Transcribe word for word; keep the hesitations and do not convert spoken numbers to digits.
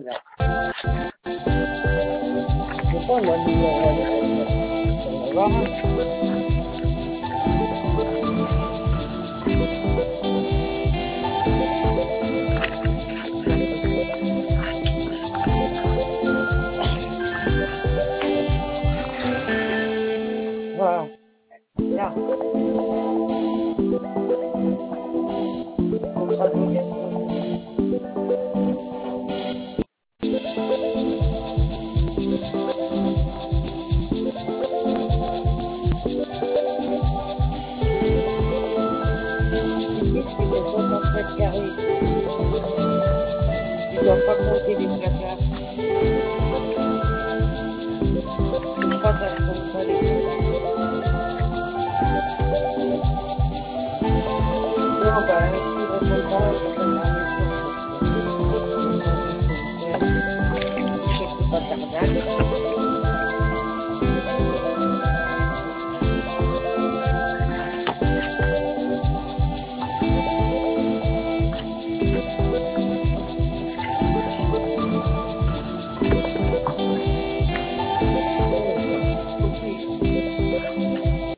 Je sais pas, moi, nous, on va on va voir. Voilà. Là. On sera bloqué. soixante mètres carrés. Tu dois pas compter les placards. Je crois que ça ne compte pas les placards. Non, bah, si je ne compte pas, je peux pas les faire. Je ne sais pas faire